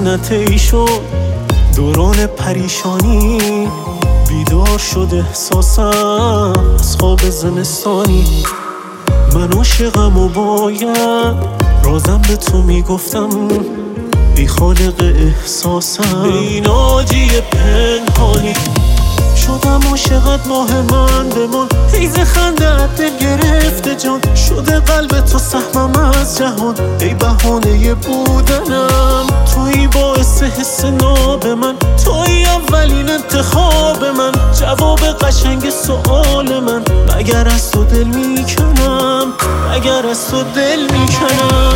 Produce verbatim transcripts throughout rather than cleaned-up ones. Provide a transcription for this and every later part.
سلطنت ای شد دوران پریشانی، بیدار شد احساسم از خواب زمستانی. من عاشقم و باید رازم به تو میگفتم، ای خالق احساسم ای ناجی پنهانی. شدم عاشقت ماه من بمان، حیز خندت دل گرفته جان، شده قلب تو سهمم از جهان، ای بهانه بودنم. تویی باعث حس ناب من، تویی اولین انتخاب من، جواب قشنگ سؤال من. مگر از تو دل میکنم، مگر از تو دل میکنم.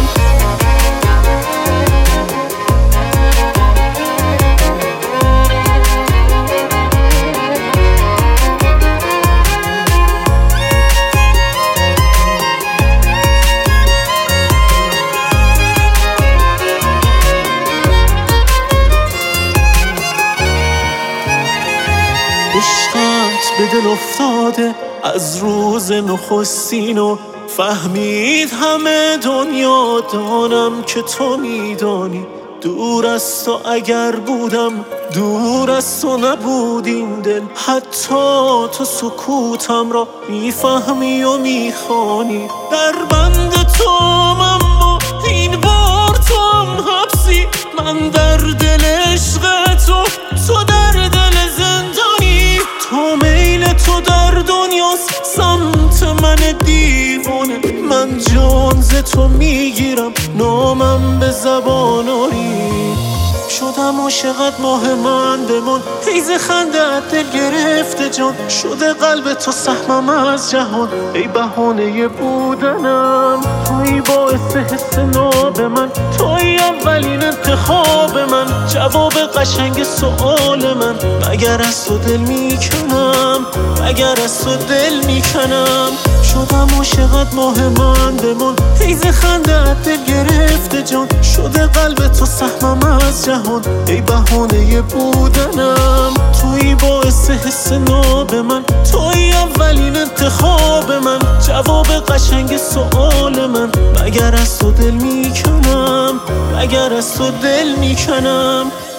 عشقت به دل افتاده از روز نخستین و فهمید همه دنیا، دانم که تو میدانی. دور از تو اگر بودم، دور از تو نبود این دل، حتی تو سکوتم را میفهمی و میخوانی. در بند تو اما این بار تو هم حبسی، من در دل عشق تو، تو در دل زندانی. تو میل تو در دنیاست، سمت من دیوانه، من جان ز تو میگیرم، نامم به زبان آری. شدم عاشقت ماه من بمان، حیز خندت دل گرفته جان، شده قلب تو سهمم از جهان، ای بهانه بودنم. تویی باعث حس ناب من، تویی اولین انتخاب من، جواب قشنگ سؤال من. مگر از تو دل میکنم، مگر از تو دل میکنم. شدم عاشقت ماه من بمان، حیز خندت دل گرفته جان، شده قلب تو سهمم از جهان، ای بهانه بودنم. تویی باعث حس ناب من، تویی اولین انتخاب من، جواب قشنگ سؤال من. مگر از تو دل میکنم، مگر از تو دل میکنم.